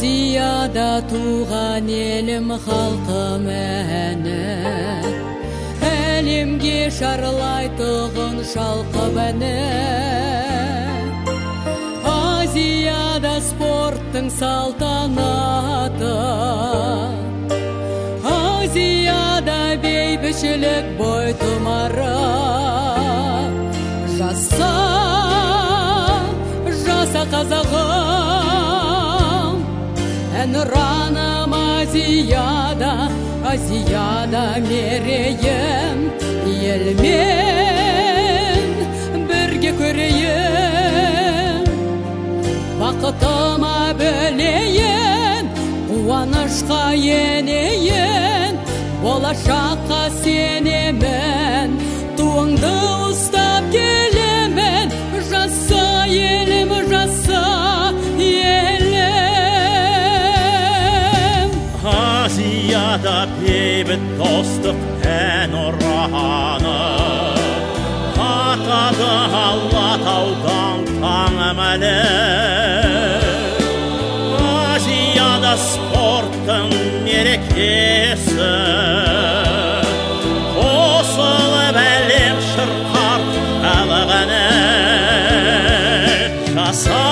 Азияда туған елім халқым әні, әлемге шарлайтұғын шалқып әні. Азияда спорттың салтанаты, Азияда бейбітшілік бойтұмары. Жаса қазағым, әнұраным Азияда, Азияда мерейім, елмен бірге көрейін. Бақытыма бөлейін, қуанышқа енейін, болашаққа сенемін, туыңды ұстап келемін. Жаса елім, жаса елім. Азияда бейбіт достық әнұраны, атады Алатаудан таңым әлі. Азияда спорттың мерекесі, қосылып әлем шырқар халық әні. Жаса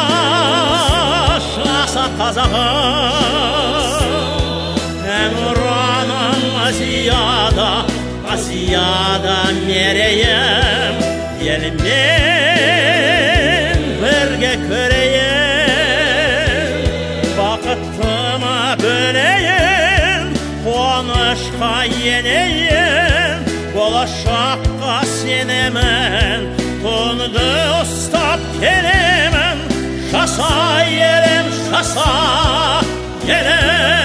қазағым, әнұраным Азияда, Азияда мерейім, елмен бірге көрейін. Бақытыма бөлейін, қуанышқа енейін, болашаққа сенемін, туыңды ұстап келемін. Жаса елім, жаса елім.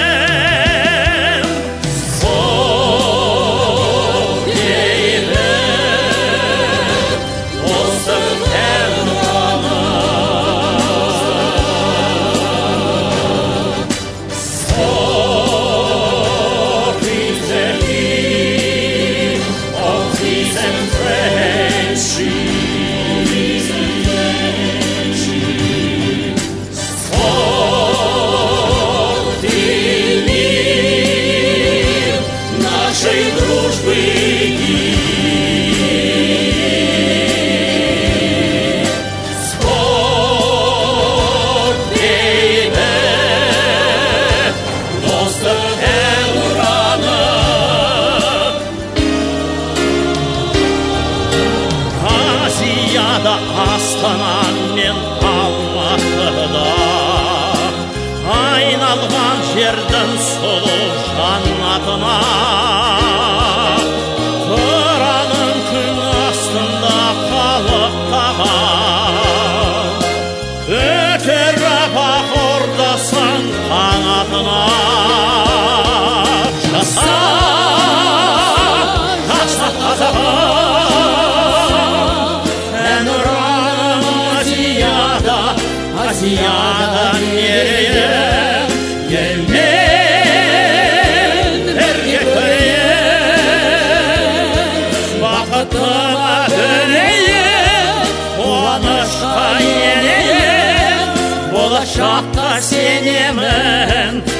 Астана мен Алматыда айналған жердің сұлу жаннатына, Құраның күн астында қалықтаған, көтеріп ақ ордасың қанатына. Жаса Азияда мерейім, елмен бірге көрейін. Бақытыма бөлейін, қуанышқа енейін, болашаққа сенемін,